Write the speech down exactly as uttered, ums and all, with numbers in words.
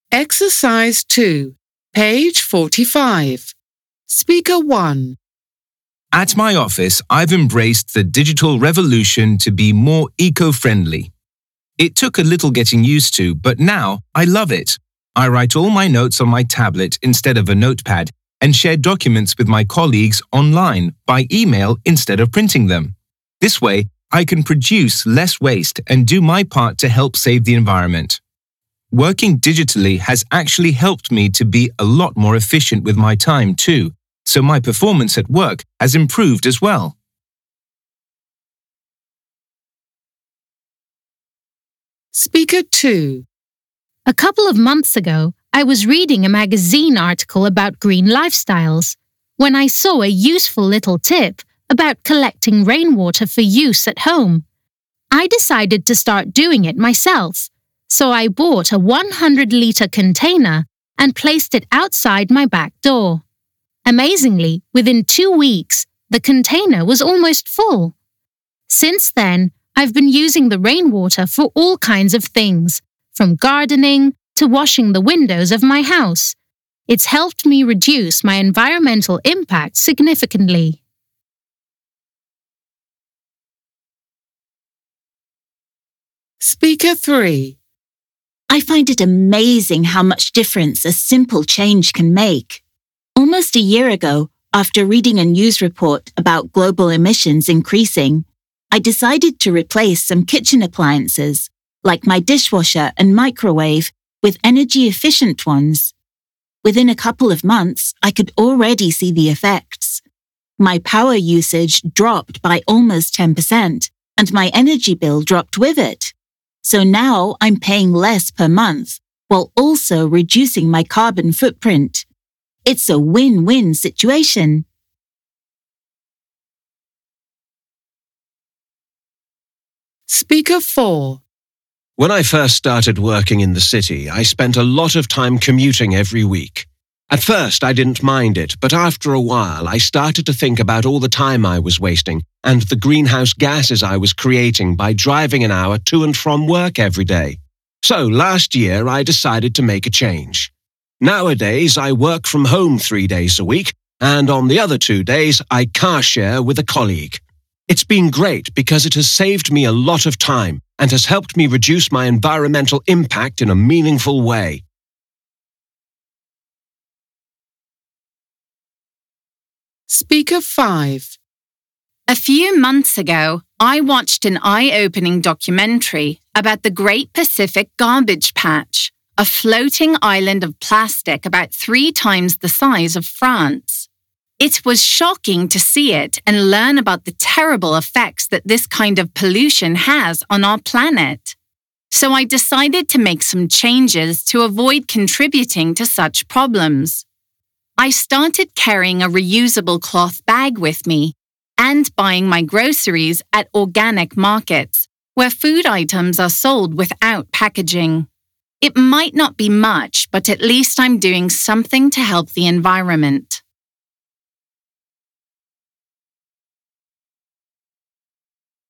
Exercise two, page forty-five. Speaker one. At my office, I've embraced the digital revolution to be more eco-friendly. It took a little getting used to, but now I love it. I write all my notes on my tablet instead of a notepad and share documents with my colleagues online by email instead of printing them. This way, I can produce less waste and do my part to help save the environment. Working digitally has actually helped me to be a lot more efficient with my time too, so my performance at work has improved as well. Speaker two. A couple of months ago, I was reading a magazine article about green lifestyles when I saw a useful little tip about collecting rainwater for use at home. I decided to start doing it myself, so I bought a one hundred litre container and placed it outside my back door. Amazingly, within two weeks, the container was almost full. Since then, I've been using the rainwater for all kinds of things, from gardening to washing the windows of my house. It's helped me reduce my environmental impact significantly. Speaker three. I find it amazing how much difference a simple change can make. Almost a year ago, after reading a news report about global emissions increasing, I decided to replace some kitchen appliances, like my dishwasher and microwave, with energy-efficient ones. Within a couple of months, I could already see the effects. My power usage dropped by almost ten percent, and my energy bill dropped with it. So now I'm paying less per month, while also reducing my carbon footprint. It's a win-win situation. Speaker four. When I first started working in the city, I spent a lot of time commuting every week. At first, I didn't mind it, but after a while, I started to think about all the time I was wasting and the greenhouse gases I was creating by driving an hour to and from work every day. So last year, I decided to make a change. Nowadays, I work from home three days a week, and on the other two days, I car share with a colleague. It's been great because it has saved me a lot of time and has helped me reduce my environmental impact in a meaningful way. Speaker five. A few months ago, I watched an eye-opening documentary about the Great Pacific Garbage Patch, a floating island of plastic about three times the size of France. It was shocking to see it and learn about the terrible effects that this kind of pollution has on our planet. So I decided to make some changes to avoid contributing to such problems. I started carrying a reusable cloth bag with me and buying my groceries at organic markets, where food items are sold without packaging. It might not be much, but at least I'm doing something to help the environment.